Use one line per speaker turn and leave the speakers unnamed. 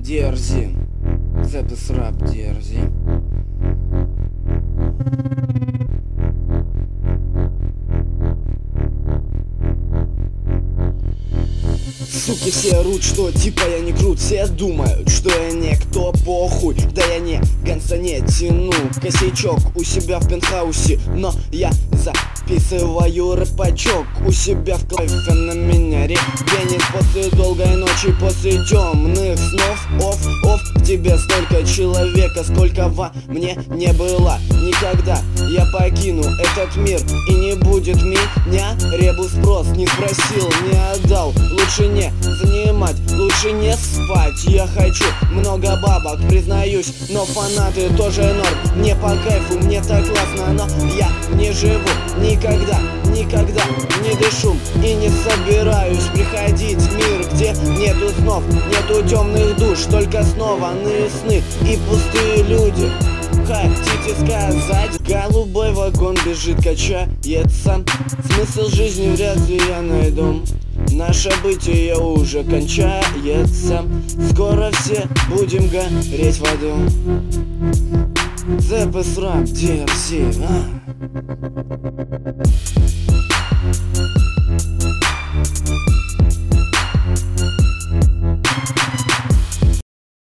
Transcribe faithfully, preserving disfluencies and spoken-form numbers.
дерзи, запис рап дерзи. Суки все орут, что типа я не крут. Все думают, что я никто, похуй. Да я не гангста, не тяну косячок у себя в пентхаусе, но я записываю рэпачок у себя в кайфе. На меня регенит после долгой ночи, после темных снов. Оф, оф, в тебе столько человека, сколько во мне не было никогда. Я покину этот мир, и не будет меня ребус спрос. Не спросил, не отдал, лучше не занимать, лучше не спать. Я хочу много бабок, признаюсь, но фанаты тоже норм. Мне по кайфу, мне так классно, но я не живу никогда, никогда не дышу и не собираюсь приходить в мир, где нету снов, нету темных душ, только снованные сны и пустые люди. Хотите сказать, голубой вагон бежит, качается. Смысл жизни вряд ли я найду. Наше бытие уже кончается. Скоро все будем гореть в аду. Запис рап дерзи, а?